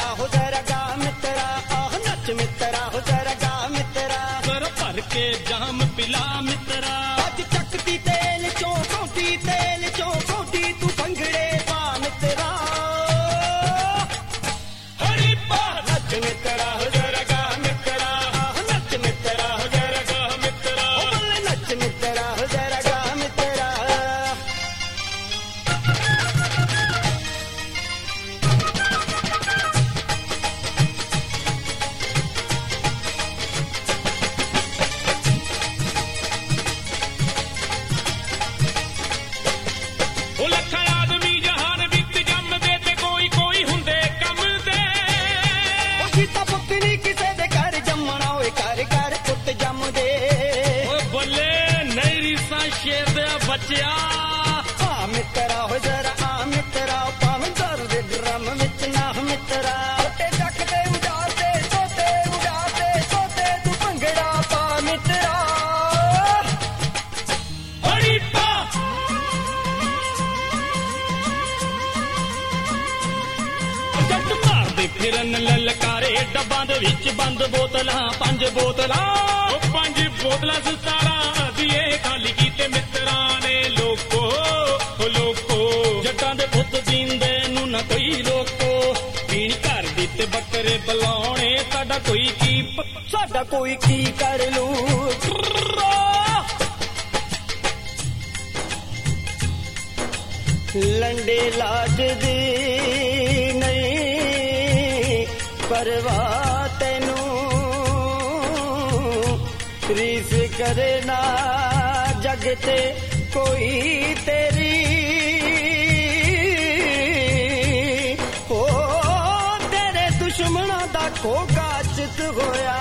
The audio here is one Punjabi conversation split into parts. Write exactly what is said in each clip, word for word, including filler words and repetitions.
मित्रा हो जरा गा मित्रा, आह नच मित्रा हो जरा गा मित्रा, कर भर के जाम पिला मित्रा, अज चकती तेल चो कौटी तेल चो कौटी तू भंगड़े पा मित्रा, हरी पा नच मित्रा हो जरा गा मित्रा, आह नच मित्रा हो जरा गा मित्रा, ओ बोले नच मित्रा हो जरा गा मित्रा। ਉਹ ਲੱਖਾਂ ਆਦਮੀ ਜਹਾਨ ਵਿੱਚ ਜੰਮਦੇ ਤੇ ਕੋਈ ਕੋਈ ਹੁੰਦੇ ਕੰਮ ਦੇ, ਉਹ ਸੀਤਾ ਪੁੱਤ ਨੀ ਕਿਸੇ ਦੇ ਘਰ ਜੰਮਣਾ, ਓਏ ਘਰ ਘਰ ਪੁੱਤ ਜੰਮਦੇ, ਓਏ ਬੱਲੇ ਨਹੀਂ ਰੀਸਾਂ ਸ਼ੇਰ ਦੇ ਬੱਚਿਆ, ਆ ਮਿੱਤਰਾ ਹੋ ਜਰਾ ਆ ਮਿੱਤਰਾ, ਭਾਵੇਂ ਦਰ ਦੇ ਡਰਮ ਵਿੱਚ ਨਾ ਮਿੱਤਰਾ, ਛੋਟੇ ਚੱਕ ਤੇ ਉਡਾਤੇ ਤੋਤੇ ਉਡਾਤੇ ਤੋਤੇ ਤੂੰ ਭੰਗੜਾ ਪਾ ਮਿੱਤਰਾ, ਹਰੀ ਪਾ ਜੱਟ ਮਾਰਦੇ ਫਿਰਨ ਲਲਕਾਰੇ, ਡੱਬਾਂ ਦੇ ਵਿੱਚ ਬੰਦ ਬੋਤਲਾਂ ਪੰਜ ਬੋਤਲਾਂ, ਉਹ ਪੰਜ ਬੋਤਲਾਂ ਸਤਾਰਾਂ ਦੀਏ ਖਾਲੀ ਕੀਤੇ ਮਿੱਤਰਾਂ ਨੇ ਲੋਕੋ, ਉਹ ਲੋਕੋ ਜੱਟਾਂ ਦੇ ਪੁੱਤ ਜੀਂਦੇ ਨੂੰ ਨਾ ਕੋਈ ਰੋਕੋ, ਪੀਣੀ ਘਰ ਦੀ ਤੇ ਬੱਕਰੇ ਬੁਲਾਉਣੇ, ਸਾਡਾ ਕੋਈ ਕੀ ਪ- ਸਾਡਾ ਕੋਈ ਕੀ ਕਰ ਲੂ, ਲੰਡੇ ਲਾਜ ਦੀ ਨਹੀਂ ਪਰਵਾਹ ਤੈਨੂੰ, ਰੀਸ ਕਰੇ ਨਾ ਜਗ ਤੇ ਕੋਈ ਤੇਰੀ, ਓ ਤੇਰੇ ਦੁਸ਼ਮਣਾਂ ਦਾ ਖੋਗਾ ਚਿਤ ਹੋਇਆ,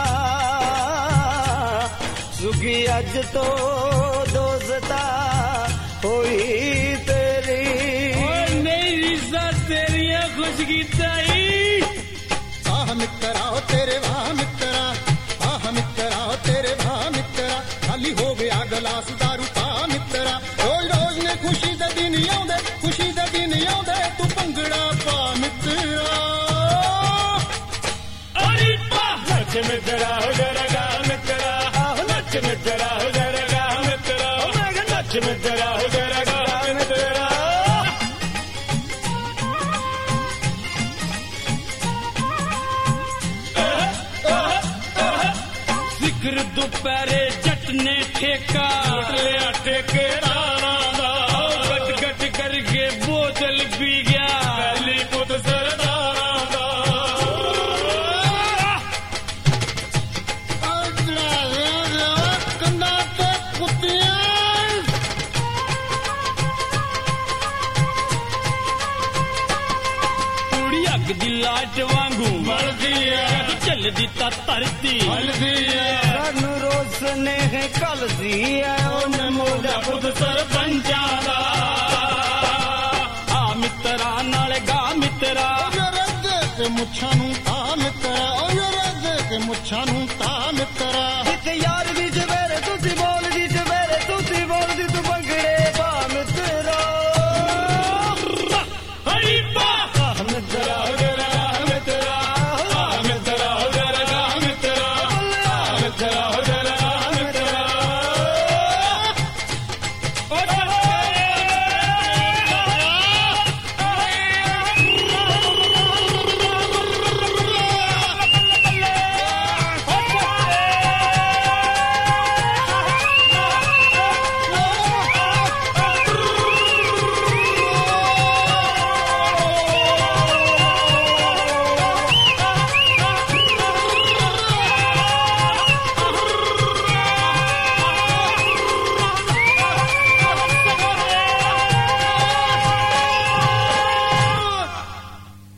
ਸੁਗੀ ਅੱਜ ਤੋਂ ਦੋਸਤਾ ਹੋਈ ਤੇਰੀ, ਓਏ ਨਹੀਂ ਰੀਸਾਂ ਤੇਰੀਆਂ ਖੁਸ਼ ਕੀਤਾ ਈ, ਆਹ ਮਿੱਤਰਾ ਓ ਤੇਰੇ ਵਾਹ ਮਿੱਤਰਾ, ਆਹ ਮਿੱਤਰਾ ਓ ਤੇਰੇ ਵਾਹ ਮਿੱਤਰਾ, ਖਾਲੀ ਹੋ ਗਿਆ ਗਲਾਸ ਦਾਰੂ ਪਾ ਮਿੱਤਰਾ, ਰੋਜ਼ ਰੋਜ਼ ਨੇ ਖੁਸ਼ੀ ਦੇ ਦਿਨ ਆਉਂਦੇ, ਖੁਸ਼ੀ ਦੇ ਦਿਨ ਆਉਂਦੇ, ਤੂੰ ਭੰਗੜਾ ਪਾ ਮਿੱਤਰਾ, ਹਰੀ ਪਾ ਨੱਚ ਮਿੱਤਰਾ ਹੋ ਜਰਾ ਗਾ ਮਿੱਤਰਾ, ਆਹ ਨੱਚ ਮਿੱਤਰਾ ਹੋ ਜਰਾ ਗਾ ਮਿੱਤਰਾ, ਓ ਮੈਂ ਕਿਹਾ ਨੱਚ ਮਿੱਤਰਾ ਹੋ ਜਰਾ ਗਾ ਮਿੱਤਰਾ। ਜ਼ਿਕਰ ਦੁਪਹਿਰੇ ਜੱਟ ਨੇ ਠੇਕਾ ਲਿਆ ਠੇਕੇਦਾਰਾਂ ਦਾ, ਗੱਟ ਗੱਟ ਕਰਕੇ ਬੋਤਲ ਪੀ ਗਿਆ ਪਹਿਲੀ ਪੁੱਤ ਸਰਦਾਰਾਂ ਦਾ, ਕੰਨਾਂ ਤੇ ਕੁੱਤੀਆਂ ਕੁੜੀ ਅੱਗ ਦੀ ਲਾਟ ਵਾਂਗੂ ਮਰਦੀ ਐ, ਚੱਲਦੀ ਤਾਂ ਧਰਤੀ ਹਲਦੀ ਐ, ਸਾਨੂੰ ਰੋਸਨੇ ਹੈ ਕਲਦੀ ਐ, ਉਹਨੇ ਮੋਢਾ ਪੁੱਤ ਸਰਪੰਚਾਂ ਦਾ, ਆ ਮਿੱਤਰਾ ਨਾਲੇ ਗਾ ਮਿੱਤਰਾ, ਰੱਦੇ ਤੇ ਮੁੱਛਾਂ ਨੂੰ ਤਾਂ ਮਿੱਤਰਾ, ਓ ਰੱਦੇ ਤੇ ਮੁੱਛਾਂ ਨੂੰ ਤਾਂ ਮਿੱਤਰਾ, ਜਿੱਥੇ ਯਾਰ ਵੀ